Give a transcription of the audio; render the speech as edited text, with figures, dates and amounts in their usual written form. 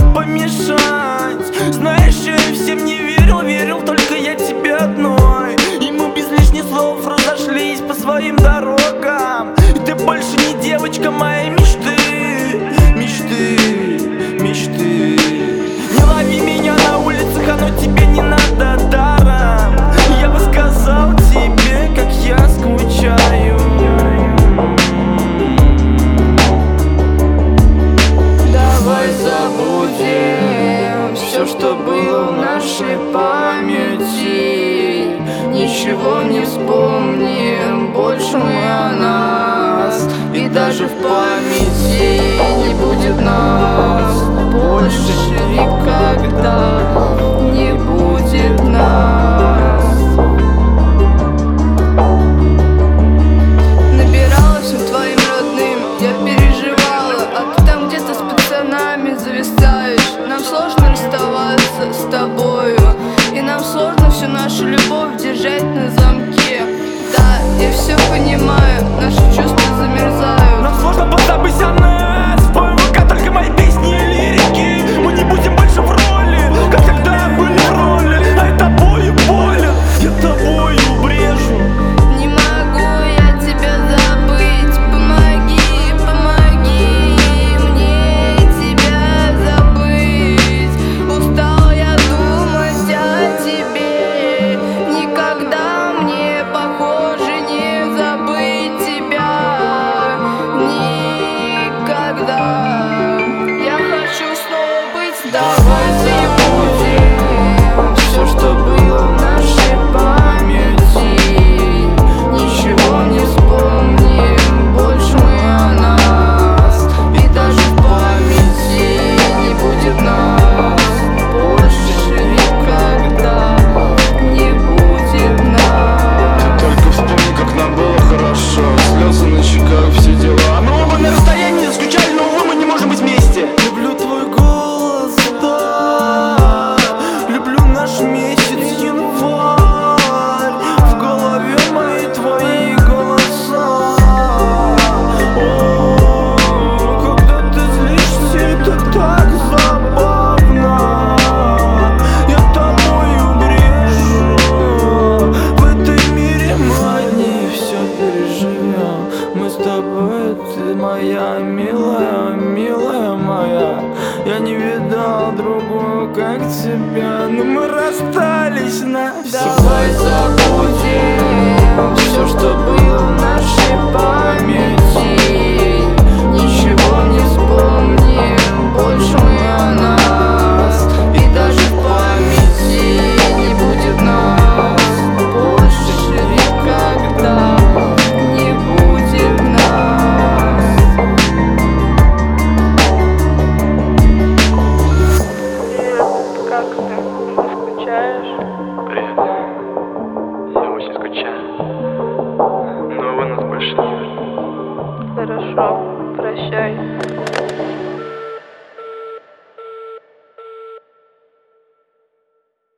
помешать. Знаешь, я всем не верил, верил только я тебе одной. И мы без лишних слов разошлись по своим дорогам. И ты больше не девочка моей мечты. Мечты, мечты. Не лови меня на улицах, оно тебе не надо даром. Я бы сказал тебе, как я скучаю. Давай забудем все, что было в нашей памяти. Ничего не вспомним больше мы о нас. И даже в памяти не будет нас. Больше никогда не будет нас. Набирала всем твоим родным, я переживала, а ты там где-то с пацанами зависаешь. Нам сложно расставаться с тобою, и нам сложно всю нашу любовь держать на замке. Да, я все понимаю, наши чувства замерзают. Нам сложно позабыть о нас. В твоем ВК только мои песни и лирики. Мы не будем больше в роли, как тогда были в роли. А я тобою болен, я тобою брежу. Не могу я тебя забыть. Помоги, помоги мне тебя забыть. Устал я думать о тебе. Никогда мне, похоже, не забыть тебя. Никогда. Я хочу снова быть с тобой. Забудем все, что было в нашей памяти. Ничего не вспомним больше мы о нас. И даже в памяти не будет нас. Больше никогда не будет нас. Только вспомни, как нам было хорошо. Слезы на щеках, все дела. Мы оба на расстоянии заскучали, но увы, мы не можем быть вместе. Люблю твой голос, да. Люблю наш месяц январь. В голове мои твои голоса. О, когда ты злишься, это так забавно. Я тобою брежу. В этой мире мы одни все переживем. Мы с тобой, ты моя милая, милая моя. Я не видал другую, как тебя, но мы расстались навсегда. Давай забудем все, что было в нашей памяти. Ничего не вспомним больше мы о нас. И даже в памяти не будет нас. Больше никогда не будет нас. Привет, как ты? Не скучаешь? Привет. Я очень скучаю. Но вы нас больше не вернем. Хорошо, прощай.